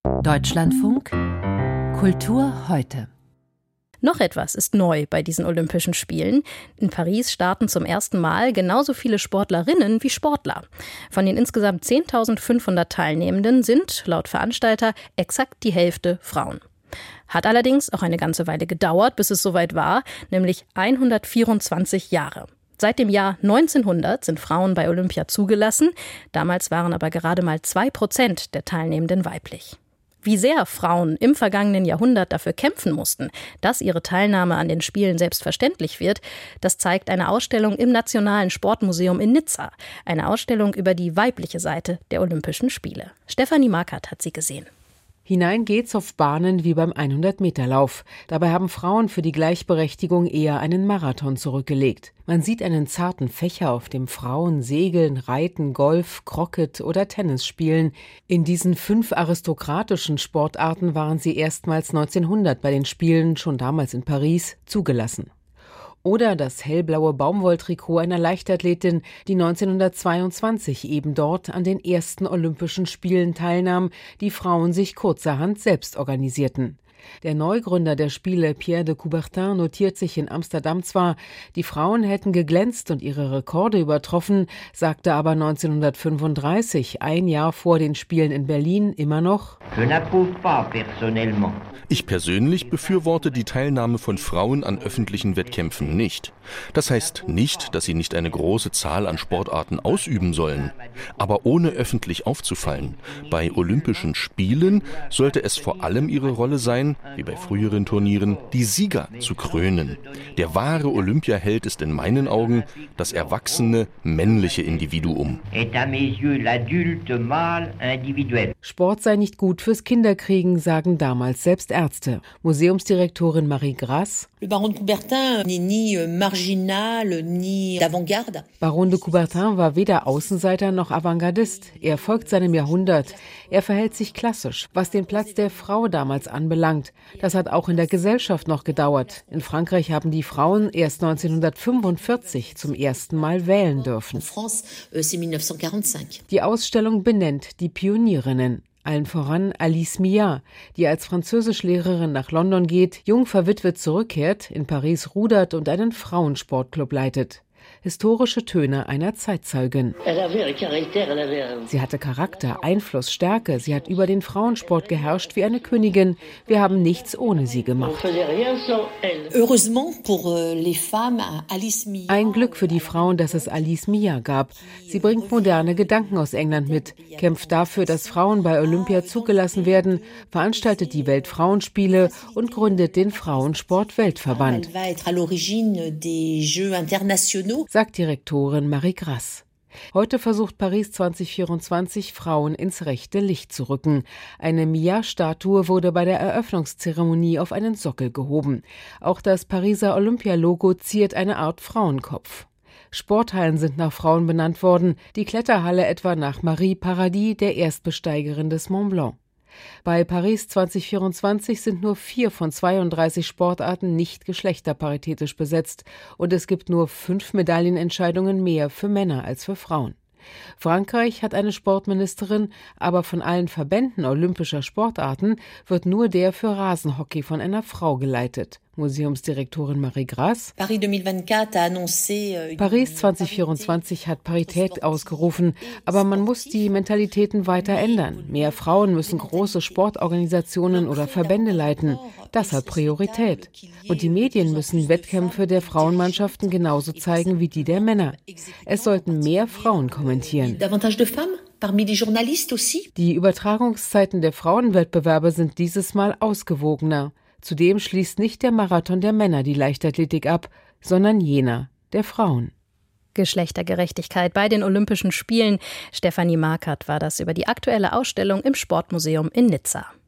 Deutschlandfunk Kultur heute. Noch etwas ist neu bei diesen Olympischen Spielen. In Paris starten zum ersten Mal genauso viele Sportlerinnen wie Sportler. Von den insgesamt 10.500 Teilnehmenden sind, laut Veranstalter, exakt die Hälfte Frauen. Hat allerdings auch eine ganze Weile gedauert, bis es soweit war, nämlich 124 Jahre. Seit dem Jahr 1900 sind Frauen bei Olympia zugelassen. Damals waren aber gerade mal 2% der Teilnehmenden weiblich. Wie sehr Frauen im vergangenen Jahrhundert dafür kämpfen mussten, dass ihre Teilnahme an den Spielen selbstverständlich wird, das zeigt eine Ausstellung im Nationalen Sportmuseum in Nizza. Eine Ausstellung über die weibliche Seite der Olympischen Spiele. Stefanie Markert hat sie gesehen. Hinein geht's auf Bahnen wie beim 100-Meter-Lauf. Dabei haben Frauen für die Gleichberechtigung eher einen Marathon zurückgelegt. Man sieht einen zarten Fächer, auf dem Frauen segeln, reiten, Golf, Croquet oder Tennis spielen. In diesen 5 aristokratischen Sportarten waren sie erstmals 1900 bei den Spielen, schon damals in Paris, zugelassen. Oder das hellblaue Baumwolltrikot einer Leichtathletin, die 1922 eben dort an den ersten Olympischen Spielen teilnahm, die Frauen sich kurzerhand selbst organisierten. Der Neugründer der Spiele, Pierre de Coubertin, notiert sich in Amsterdam zwar, die Frauen hätten geglänzt und ihre Rekorde übertroffen, sagte aber 1935, ein Jahr vor den Spielen in Berlin, immer noch: Ich persönlich befürworte die Teilnahme von Frauen an öffentlichen Wettkämpfen nicht. Das heißt nicht, dass sie nicht eine große Zahl an Sportarten ausüben sollen. Aber ohne öffentlich aufzufallen. Bei Olympischen Spielen sollte es vor allem ihre Rolle sein, wie bei früheren Turnieren, die Sieger zu krönen. Der wahre Olympiaheld ist in meinen Augen das erwachsene, männliche Individuum. Sport sei nicht gut fürs Kinderkriegen, sagen damals selbst Ärzte. Museumsdirektorin Marie Grass: Baron de Coubertin war weder Außenseiter noch Avantgardist. Er folgt seinem Jahrhundert. Er verhält sich klassisch, was den Platz der Frau damals anbelangt. Das hat auch in der Gesellschaft noch gedauert. In Frankreich haben die Frauen erst 1945 zum ersten Mal wählen dürfen. Die Ausstellung benennt die Pionierinnen. Allen voran Alice Millard, die als Französischlehrerin nach London geht, jung verwitwet zurückkehrt, in Paris rudert und einen Frauensportclub leitet. Historische Töne einer Zeitzeugin. Sie hatte Charakter, Einfluss, Stärke. Sie hat über den Frauensport geherrscht wie eine Königin. Wir haben nichts ohne sie gemacht. Ein Glück für die Frauen, dass es Alice Millard gab. Sie bringt moderne Gedanken aus England mit, kämpft dafür, dass Frauen bei Olympia zugelassen werden, veranstaltet die Weltfrauenspiele und gründet den Frauensport-Weltverband, sagt Direktorin Marie Grass. Heute versucht Paris 2024, Frauen ins rechte Licht zu rücken. Eine Millard-Statue wurde bei der Eröffnungszeremonie auf einen Sockel gehoben. Auch das Pariser Olympialogo ziert eine Art Frauenkopf. Sporthallen sind nach Frauen benannt worden, die Kletterhalle etwa nach Marie Paradis, der Erstbesteigerin des Mont Blanc. Bei Paris 2024 sind nur 4 von 32 Sportarten nicht geschlechterparitätisch besetzt und es gibt nur 5 Medaillenentscheidungen mehr für Männer als für Frauen. Frankreich hat eine Sportministerin, aber von allen Verbänden olympischer Sportarten wird nur der für Rasenhockey von einer Frau geleitet. Museumsdirektorin Marie Grass: Paris 2024 hat Parität ausgerufen, aber man muss die Mentalitäten weiter ändern. Mehr Frauen müssen große Sportorganisationen oder Verbände leiten. Das hat Priorität. Und die Medien müssen Wettkämpfe der Frauenmannschaften genauso zeigen wie die der Männer. Es sollten mehr Frauen kommentieren. Die Übertragungszeiten der Frauenwettbewerbe sind dieses Mal ausgewogener. Zudem schließt nicht der Marathon der Männer die Leichtathletik ab, sondern jener der Frauen. Geschlechtergerechtigkeit bei den Olympischen Spielen. Stefanie Markert war das über die aktuelle Ausstellung im Sportmuseum in Nizza.